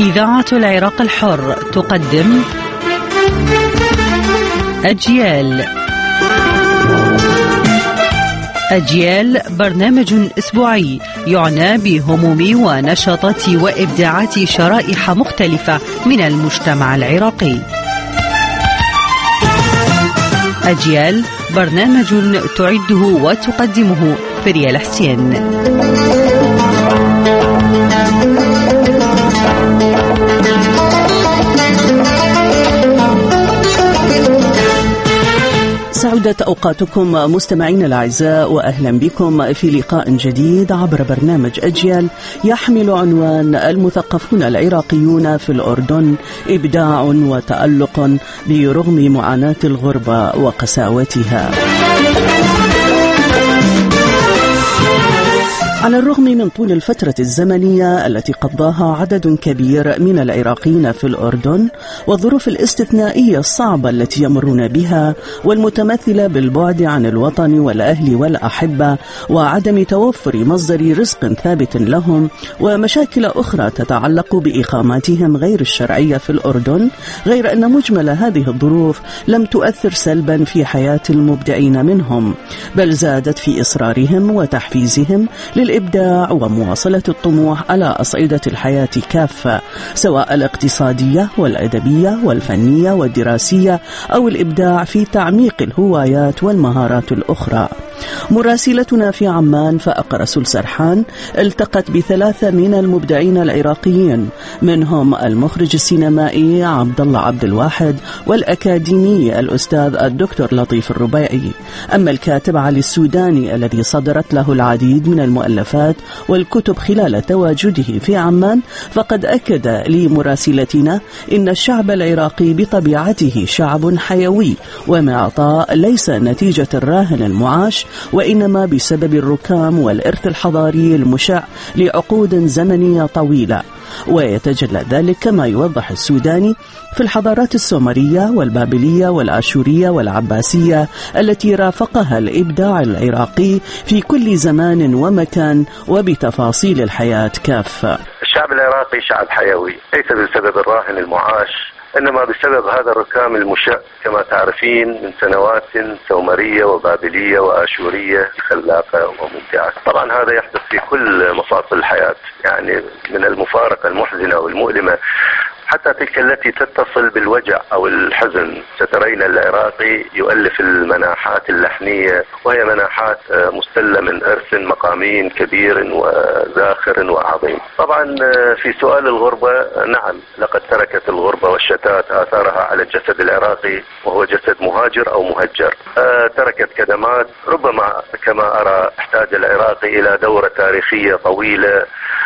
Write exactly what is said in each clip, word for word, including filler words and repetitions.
إذاعة العراق الحر تقدم أجيال. أجيال برنامج أسبوعي يعنى بهموم ونشاطات وإبداعات شرائح مختلفة من المجتمع العراقي. أجيال برنامج تعده وتقدمه فريال حسين. سعدت أوقاتكم مستمعين الأعزاء، وأهلا بكم في لقاء جديد عبر برنامج أجيال يحمل عنوان المثقفون العراقيون في الأردن إبداع وتألق برغم معاناة الغربة وقساوتها. على الرغم من طول الفترة الزمنية التي قضاها عدد كبير من العراقيين في الأردن والظروف الاستثنائية الصعبة التي يمرون بها والمتمثلة بالبعد عن الوطن والأهل والأحبة وعدم توفر مصدر رزق ثابت لهم ومشاكل أخرى تتعلق بإقاماتهم غير الشرعية في الأردن، غير أن مجمل هذه الظروف لم تؤثر سلبا في حياة المبدعين منهم، بل زادت في إصرارهم وتحفيزهم الإبداع ومواصلة الطموح على أصعدة الحياة كافة، سواء الاقتصادية والأدبية والفنية والدراسية أو الإبداع في تعميق الهوايات والمهارات الأخرى. مراسلتنا في عمان فأق رسول سرحان التقت بثلاثة من المبدعين العراقيين، منهم المخرج السينمائي عبد الله عبد الواحد والأكاديمي الأستاذ الدكتور لطيف الربيعي. أما الكاتب علي السوداني الذي صدرت له العديد من المؤلفات والكتب خلال تواجده في عمان، فقد أكد لمراسلتنا إن الشعب العراقي بطبيعته شعب حيوي ومعطاء ليس نتيجة الراهن المعاش، وإنما بسبب الركام والإرث الحضاري المشع لعقود زمنية طويلة، ويتجلى ذلك كما يوضح السوداني في الحضارات السومرية والبابلية والآشورية والعباسية التي رافقها الإبداع العراقي في كل زمان ومكان وبتفاصيل الحياة كافة. الشعب العراقي شعب حيوي ليس بسبب الراهن المعاش، إنما بسبب هذا الركام المشع كما تعرفين من سنوات سومرية وبابلية وآشورية خلاقة وممتعة. طبعا هذا يحدث في كل مفاصل الحياة، يعني من المفارقة المحزنة والمؤلمة حتى تلك التي تتصل بالوجع أو الحزن. سترين العراقي يؤلف المناحات اللحنية، وهي مناحات مستلة من إرث مقامي كبير وزاخر وعظيم. طبعا في سؤال الغربة، نعم لقد تركت الغربة والشتات آثارها على الجسد العراقي، وهو جسد مهاجر أو مهجر. تركت كدمات ربما كما أرى احتاج العراقي إلى دورة تاريخية طويلة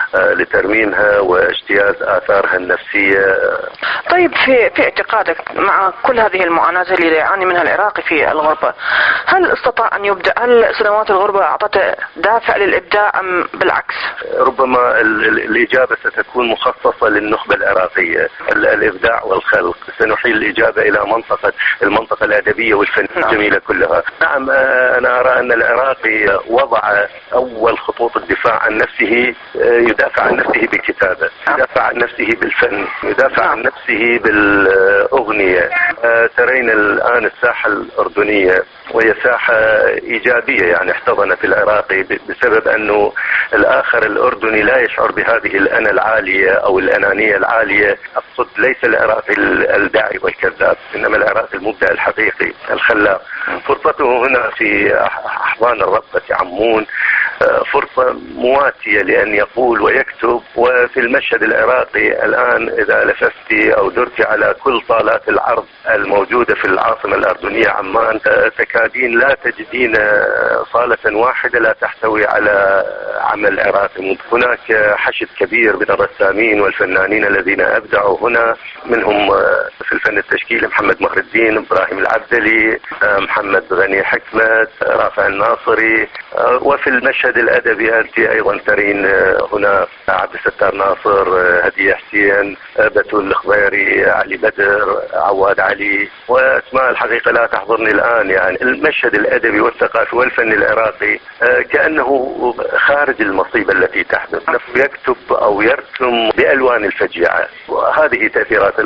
لترميمها واجتياز آثارها النفسية. طيب في في اعتقادك مع كل هذه المعاناة اللي يعاني منها العراقي في الغربة، هل استطاع أن يبدأ؟ هل سنوات الغربة أعطته دافع للإبداع أم بالعكس؟ ربما الإجابة ستكون مخصصة للنخبة العراقية، الإبداع والخلق. سنحيل الإجابة إلى منطقة المنطقة الأدبية والفن الجميلة كلها. نعم أنا أرى أن العراقي وضع أول خطوط الدفاع عن نفسه، يدافع عن نفسه بالكتابة، يدافع عن نفسه بالفن، يدافع عن نفسه بالأغنية. ترين الآن الساحة الأردنية وهي ساحة إيجابية، يعني احتضنت العراقي بسبب أنه الآخر الأردني لا يشعر بهذه الأنا العالية أو الأنانية العالية. أقصد ليس العراقي الداعي والكذاب، إنما العراقي المبدع الحقيقي الخلاق. فرصته هنا في أحضان الربة عمون، فرصة مواتية لأن يقول ويكتب. وفي المشهد العراقي الآن إذا لفت أو درت على كل طالات العرض الموجودة في العاصمة الأردنية عمان، تكادين لا تجدين صالة واحدة لا تحتوي على عمل عراقي. هناك حشد كبير من الرسامين والفنانين الذين أبدعوا هنا، منهم في الفن التشكيلي محمد مهر الدين، إبراهيم العبدلي، محمد غني حكمت، رافع الناصري. وفي المشهد الأدبي أنت أيضا ترين هنا عبد الستار ناصر، هدية حسين، بتول الخضيري، علي بدر، عواد علي، واسماء الحقيقة لا تحضرني الآن. يعني المشهد الأدبي والثقافي والفن العراقي كأنه خارج المصيبة التي تحدث. أنه يكتب أو يرسم بألوان الفجيعة. وهذه تأثيرات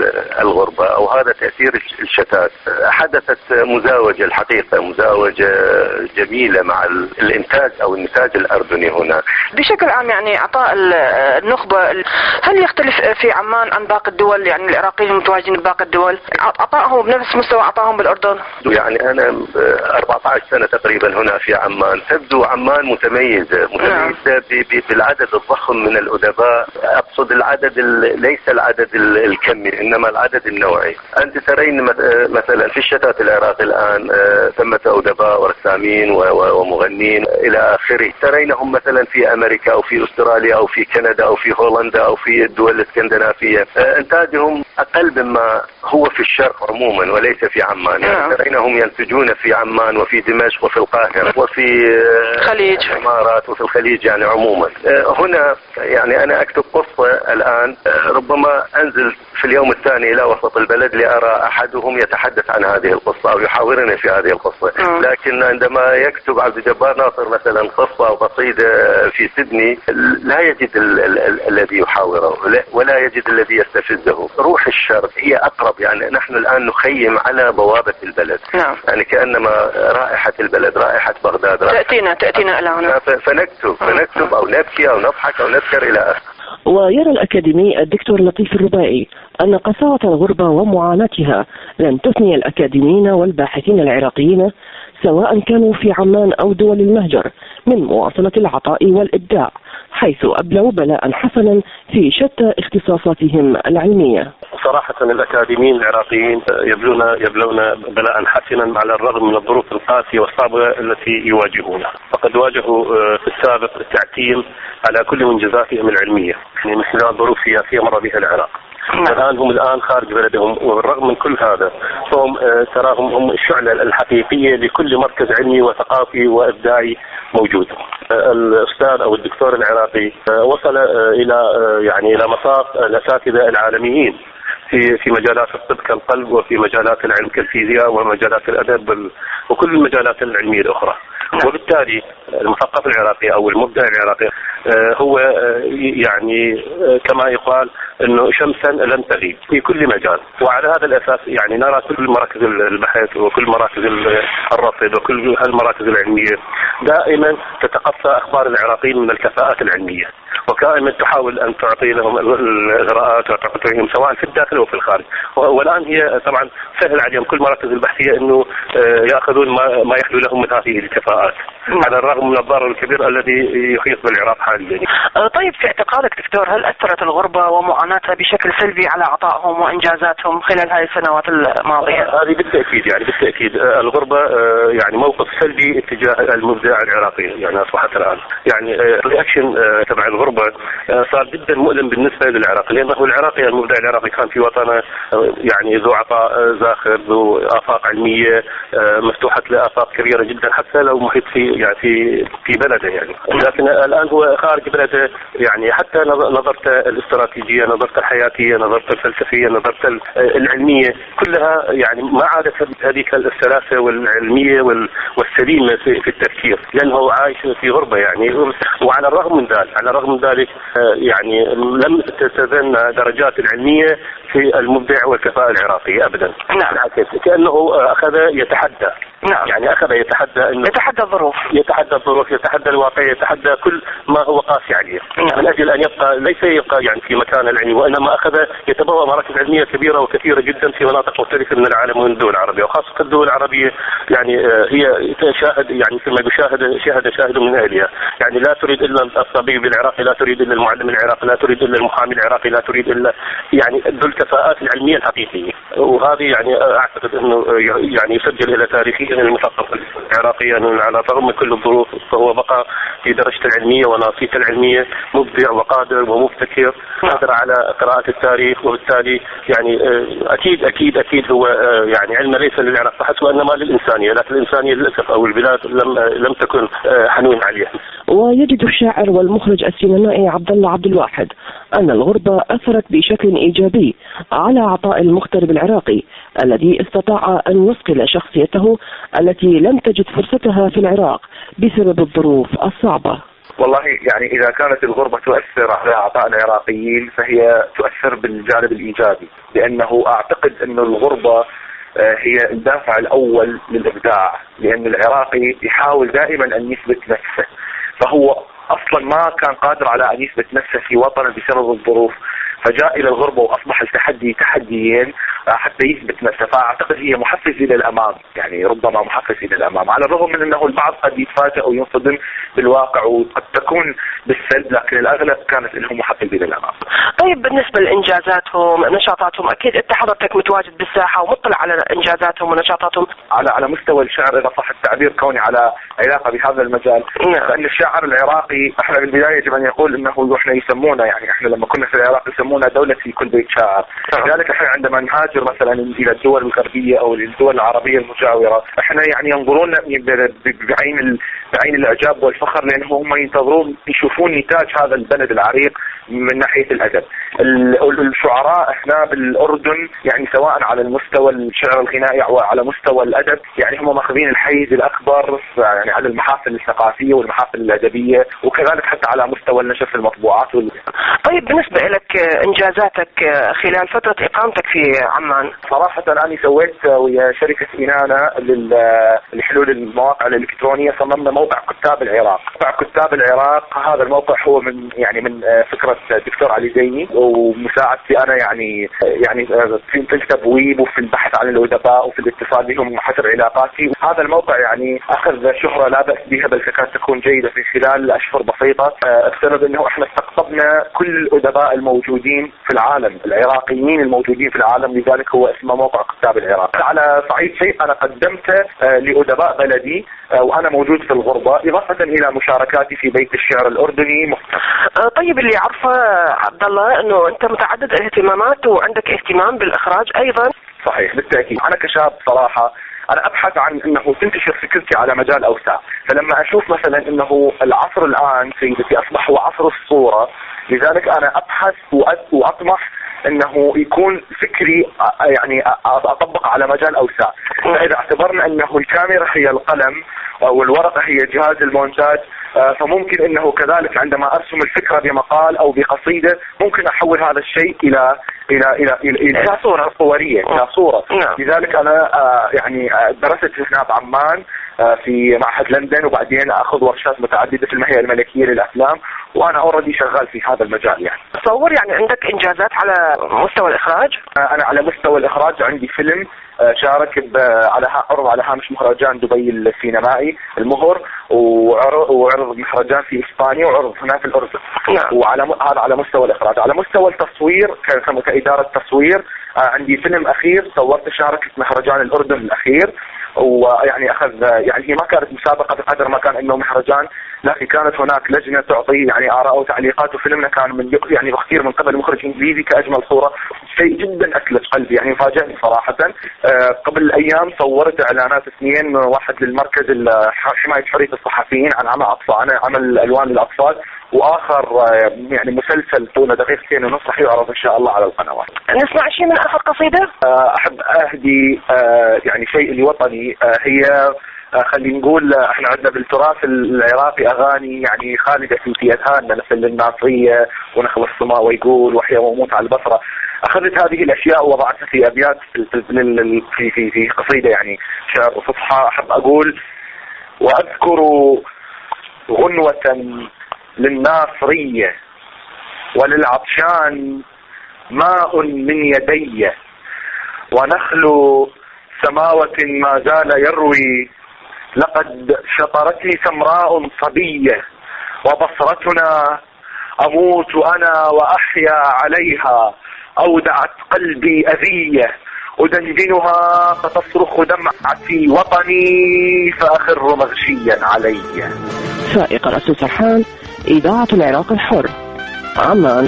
الغربة أو هذا تأثير الشتات. حدثت مزاوجة الحقيقة مزاوجة جميلة مع الإنتاج أو النتاج الأردني هنا. بشكل عام يعني عطاء النخبة هل يختلف في عمان عن باقي الدول؟ يعني العراقيين المتواجدين بباقي الدول عطائهم بنفس مستوى عطائهم بالأردن؟ يعني أنا أربعة عشر سنة تقريبا هنا في عمان. تبدو عمان متميزة متميزة بالعدد الضخم من الأدباء. أقصد العدد ليس العدد الكمي إنما العدد النوعي. أنت ترين مثلا في الشتات العراقي الآن ثمة أدباء ورسامين ومغنين إلى آخره. ترينهم مثلا في أمريكا أو في أستراليا أو في كندا أو في هولندا أو في الدول الاسكندنافية. إنتاجهم أقل مما هو في الشرق عموما وليس في عمان. يعني ترينهم ينتجون في عمان وفي دمشق وفي القاهرة وفي الخليج الإمارات وفي الخليج يعني عموما. هنا يعني أنا أكتب قصة الآن ربما أنزل في اليوم الثاني إلى وسط البلد لأرى أحدهم يتحدث عن هذه القصة أو يحاورني في هذه القصة. لكن عندما يكتب عبد الجبار ناصر مثلا قصة أو قصيدة في سيدني لا يجد الذي يحاوره ولا يجد الذي يستفزه. روح الشرق هي أقرب. يعني نحن الآن نخيم على بوابة البلد. نعم. يعني كأنما رائحة البلد رائحة بغداد تأتينا تأتينا الآن فنكتب فنكتب أو نبكي أو نضحك أو نذكر إلى آخره. ويرى الأكاديمي الدكتور لطيف الربائي أن قساوة الغربة ومعاناتها لن تثني الأكاديميين والباحثين العراقيين سواء كانوا في عمان أو دول المهجر من مواصلة العطاء والإبداع، حيث أبلوا بلاء حسنا في شتى اختصاصاتهم العلمية. صراحة الأكاديميين العراقيين يبلون يبلون بلاء حسنا على الرغم من الظروف القاسية والصعبة التي يواجهونها. فقد واجهوا في السابق التعتيم على كل منجزاتهم العلمية يعني من خلال ظروف سياسية مر بها العراق. الآن هم الآن خارج بلدهم وبالرغم من كل هذا فهم تراهم هم الشعلة الحقيقية لكل مركز علمي وثقافي وإبداعي موجود. الأستاذ أو الدكتور العراقي وصل إلى يعني إلى مصاف الأساتذة العالميين في في مجالات الطب كالقلب وفي مجالات العلم كالفيزياء ومجالات الأدب وكل المجالات العلمية الأخرى. وبالتالي المثقف العراقي أو المبدع العراقي هو يعني كما يقال أنه شمسا لن تغيب في كل مجال. وعلى هذا الأساس يعني نرى كل مراكز البحث وكل مراكز الرصد وكل المراكز العلمية دائما تتقصى أخبار العراقيين من الكفاءات العلمية وكائما تحاول أن تعطي لهم الإغراءات وتعطيهم سواء في الداخل وفي الخارج. والآن هي طبعا سهل عليهم كل مراكز البحثية أنه يأخذون ما يحلو لهم من هذه الكفاءات على الرغم من الضرر الكبير الذي يحيط بالعراق حاليا. طيب في اعتقادك دكتور هل أثرت الغربة ومعاناتها بشكل سلبي على عطائهم وإنجازاتهم خلال هذه السنوات الماضية؟ هذه بالتأكيد يعني بالتأكيد الغربة يعني موقف سلبي اتجاه المبدع العراقي يعني أصبحت الآن يعني الرياكشن تبع الغربة صار جدا مؤلم بالنسبة للعراق لأنه العراقي المبدع العراقي كان في وطنه يعني ذو عطاء زاخر ذو آفاق علمية مفتوحة لآفاق كبيرة جدا حتى لو محيط في يعني في في بلده يعني. لكن الآن هو خارج بلده يعني حتى نظرت الاستراتيجية نظرت الحياتية نظرت الفلسفية نظرت العلمية كلها يعني ما عادت هذيك السلاسة والعلمية والسليمة في التفكير لأنه عايش في غربة يعني. وعلى الرغم من ذلك على الرغم من ذلك يعني لم تتزن درجات العلمية في المبدع والكفاءة العراقية أبدا. نعم. كأنه أخذ يتحدى. نعم. يعني أخذ يتحدى إنه يتحدى الظروف يتحدى الظروف يتحدى الواقع يتحدى كل ما هو قاسي عليه. نعم. من أجل أن يبقى ليس يبقى يعني في مكان العلمي وإنما أخذ يتبوأ مراكز علمية كبيرة وكثيرة جدا في مناطق مختلفة من العالم ومن الدول العربية وخاصة الدول العربية يعني هي تشاهد يعني كما يشاهد شاهد شاهد من أهلها يعني لا تريد إلا الطبيب العراقي لا تريد إلا المعلم العراقي لا تريد إلا المحامي العراقي لا تريد إلا يعني ذو الكفاءات العلمية الحقيقية. وهذه يعني أعتقد أنه يعني يسجل إلى تاريخيا المثقف العراقي على الرغم من كل الظروف فهو بقى في درجة العلمية وناصيته العلمية مبدع وقادر ومبتكر قادر على قراءة التاريخ وبالتالي يعني أكيد أكيد أكيد هو يعني علم ليس للعراق فحسب وإنما للإنسانية لكن الإنسانية للأسف أو البلاد لم لم تكن حنون عليها. ويجد الشاعر والمخرج السينمائي عبد الله عبد الواحد أن الغربة أثرت بشكل إيجابي على عطاء المغترب العراقي الذي استطاع أن يصقل شخصيته التي لم تجد فرصتها في العراق بسبب الظروف الصعبة. والله يعني إذا كانت الغربة تؤثر على أعضاء العراقيين فهي تؤثر بالجانب الإيجابي، لأنه أعتقد أن الغربة هي الدافع الأول للإبداع، لأن العراقي يحاول دائما أن يثبت نفسه، فهو أصلا ما كان قادر على أن يثبت نفسه في وطنه بسبب الظروف، فجاء إلى الغربة وأصبح التحدي تحديين حتى يثبت نفسه. فأعتقد هي محفز إلى الأمام، يعني ربما محفز إلى الأمام، على الرغم من أنه البعض قد يتفاجأ وينصدم بالواقع وقد تكون بالسلب، لكن الأغلب كانت لهم محفز إلى الأمام. طيب بالنسبة لإنجازاتهم نشاطاتهم، أكيد أنت حضرتك متواجد بالساحة ومطلع على إنجازاتهم ونشاطاتهم على على مستوى الشعر، إذا صح التعبير، كوني على علاقة بهذا المجال. نعم. فإن الشاعر العراقي احنا بالبداية يجب أن يقول أنه احنا يسمونا، يعني احنا لما كنا في العراق يسمونا دولة في كل بيت شاعر. لذلك احنا عندما نهاجر مثلا إلى الدول الغربية أو الدول العربية المجاورة، احنا يعني ينظرون بعين بعين الإعجاب والفخر، لأنه هم ينتظرون يشوفون نتاج هذا البلد العريق من ناحية الأدب. الشعراء احنا بالأردن يعني سواء على المستوى الشعر الغنائي أو على مستوى الأدب يعني هم ماخذين الحيز الأكبر يعني على المحافل الثقافية والمحافل الأدبية، وكذلك حتى على مستوى النشر في المطبوعات وال... طيب بالنسبة لك إنجازاتك خلال فترة إقامتك في عمان؟ صراحة أنا سويت ويا شركة إنانا لحلول المواقع الإلكترونية، صممنا موقع كتاب العراق. موقع كتاب العراق هذا الموقع هو من يعني من فكرة الدكتور علي زيني ومساعدتي أنا، يعني يعني في التبويب وفي البحث عن الأدباء وفي الاتصال بهم وحسب علاقاتي. هذا الموقع يعني أخذ شهرة لا بأس بها، بل تكاد تكون جيدة في خلال أشهر بسيطة، بسبب أنه إحنا استقطبنا كل الأدباء الموجودين في العالم، العراقيين الموجودين في العالم، لذلك هو اسمه موقع كتاب العراق. على صعيد شيء أنا قدمته لأدباء بلدي وأنا موجود في الغربة، إضافة إلى مشاركاتي في بيت الشعر الأردني. طيب اللي عرفه عبد الله أنه أنت متعدد الاهتمامات وعندك اهتمام بالإخراج أيضا. صحيح بالتأكيد. أنا كشاب صراحة أنا أبحث عن أنه تنتشر فكرتي على مجال أوسع، فلما أشوف مثلا أنه العصر الآن سيدتي أصبح هو عصر الصورة، لذلك أنا أبحث وأطمح أنه يكون فكري يعني أطبق على مجال أوسع. فإذا اعتبرنا أنه الكاميرا هي القلم والورقة هي جهاز المونتاج، فممكن أنه كذلك عندما أرسم الفكرة بمقال أو بقصيدة ممكن أحول هذا الشيء إلى إلى إلى إلى, إلى صورة صورية، إلى صورة. لذلك أنا يعني درست هنا بعمان في معهد لندن، وبعدين أخذ ورشات متعددة في المهيئة الملكية للأفلام، وأنا أوريدي شغال في هذا المجال. يعني تصور يعني عندك إنجازات على مستوى الإخراج؟ أنا على مستوى الإخراج عندي فيلم شارك على عرض على هامش مهرجان دبي السينمائي المهر، وعرض مهرجان في إسبانيا، وعرض هنا في الأردن. نعم. وعلى هذا على مستوى الإخراج. على مستوى التصوير كإدارة تصوير عندي فيلم أخير صورت شاركت مهرجان الأردن الأخير، ويعني أخذ يعني هي ما كانت مسابقة بقدر ما كان إنه مهرجان، لكن كانت هناك لجنة تعطي يعني آراء وتعليقات، وفيلمنا كان من يعني بختير من قبل مخرج إنجليزي كأجمل صورة. شيء جدا أثلج قلبي، يعني فاجأني صراحة. أه قبل أيام صورت إعلانات اثنين، واحد للمركز حماية حرية الصحفيين عن عمل أطفال عمل ألوان للأطفال، وآخر يعني مسلسل طوله دقيقتين ونص راح يعرض إن شاء الله على القنوات. نسمع شيء من آخر قصيدة؟ أحب أهدي يعني شيء لوطني، هي خلينا نقول احنا عندنا بالتراث العراقي اغاني يعني خالده في في اذهاننا، مثل الناصريه ونخل السماء ويقول وحيا وموت على البصره. اخذت هذه الاشياء ووضعتها في ابيات في في في قصيده يعني شعر وفصحى. احب اقول واذكر غنوه للناصريه وللعطشان ماء من يدي، ونخل سماوة ما زال يروي، لقد شطرتني سمراء صبية، وبصرتنا أموت أنا وأحيا عليها، أودعت قلبي أذية أدندنها فتصرخ دمعتي وطني فأخر مغشيا علي. سائق رأس سرحان، إذاعة العراق الحر، عمان.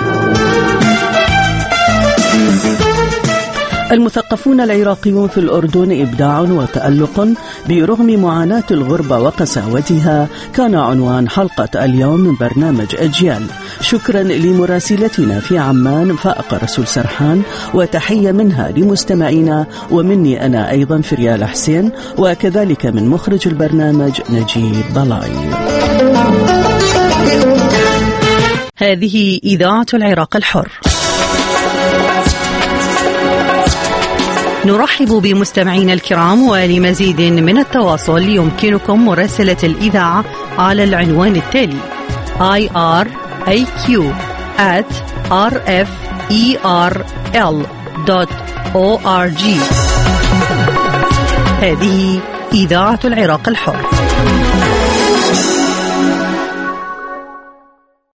المثقفون العراقيون في الأردن إبداع وتألق برغم معاناة الغربة وقساوتها كان عنوان حلقة اليوم من برنامج أجيال. شكرا لمراسلتنا في عمان فائق رسول سرحان، وتحية منها لمستمعينا ومني أنا أيضا فريال حسين، وكذلك من مخرج البرنامج نجيب ضلاي. هذه إذاعة العراق الحر. نرحب بمستمعينا الكرام، ولمزيد من التواصل يمكنكم مراسلة الإذاعة على العنوان التالي آي آر إيه كيو آت آر إف إي آر إل دوت أو آر جي. هذه إذاعة العراق الحر.